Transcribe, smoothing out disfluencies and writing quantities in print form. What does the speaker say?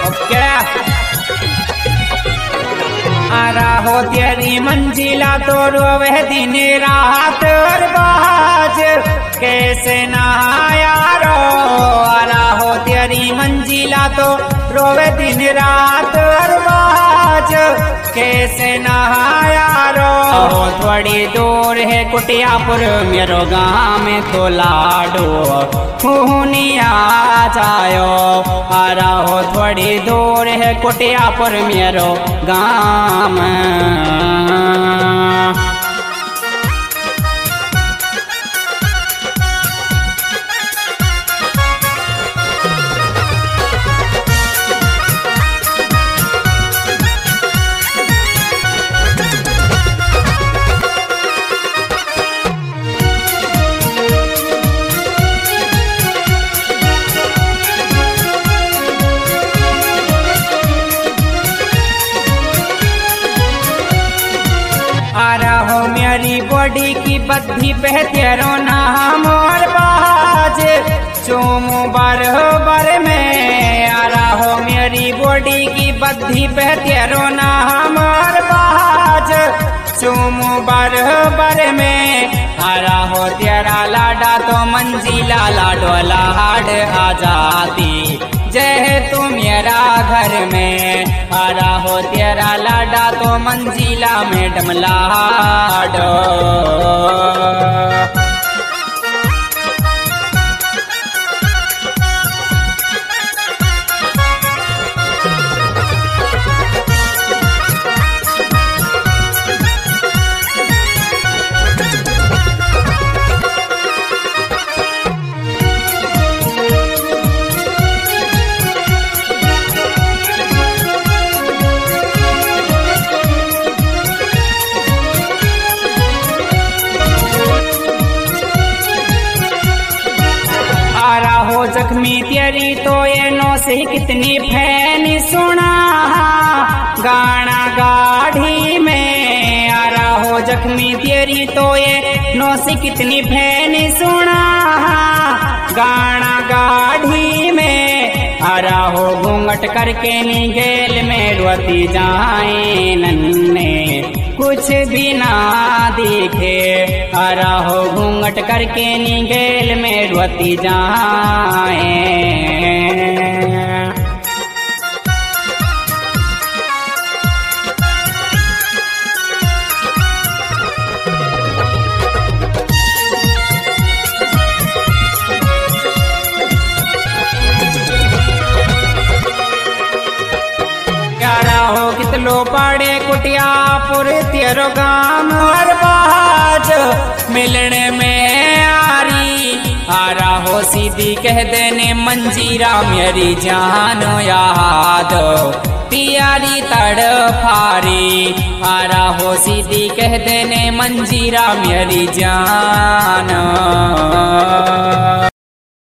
ओके। आरा हो तेरी मंजिला तो रोवे दिन रात अरबाज कैसे ना यारो। आरा हो तेरी मंजिला तो रोवे दिन रात अरबाज कैसे ना यारो। थोड़ी दूर है कुटियापुर मेरो गाँव में तो लाडो खूनिया जायो। आरा हो थोड़ी दूर है कुटियापुर मेरो गाँव में। आरा हो मेरी बॉडी की बद्धी पे तेरो नाम और बाज चूमू बरबर में। आरा हो मेरी बॉडी की बद्धी पे तेरो नाम और बाज चूमू बरबर में। आरा हो तेरा लाडा तो मंजिला लाडो लाड आ जाती जय तू मेरा घर में। आरा हो तेरा लाडा तो मंजिला में डमलाडो। आरा हो जख्मी तेरी तो ये नो से कितनी फैन सुना गाना गाढ़ी में। आरा हो जख्मी तेरी तो ये नो से कितनी फैन सुना गाना गाढ़ी में। आरा हो घूंघट करके निगेल में रोती जाए नन्ने कुछ भी ना दिखे। आरा हो घूंघट करके निगेल में रोती जाए। हो कितलो पड़े कुटियापुर तेरो गाँव और बाज मिलने में आरी। आरा हो सीधी कह देने मंजीरा मेरी जान याद प्यारी तड़फारी। आरा हो सीधी कह देने मंजीरा मेरी जान।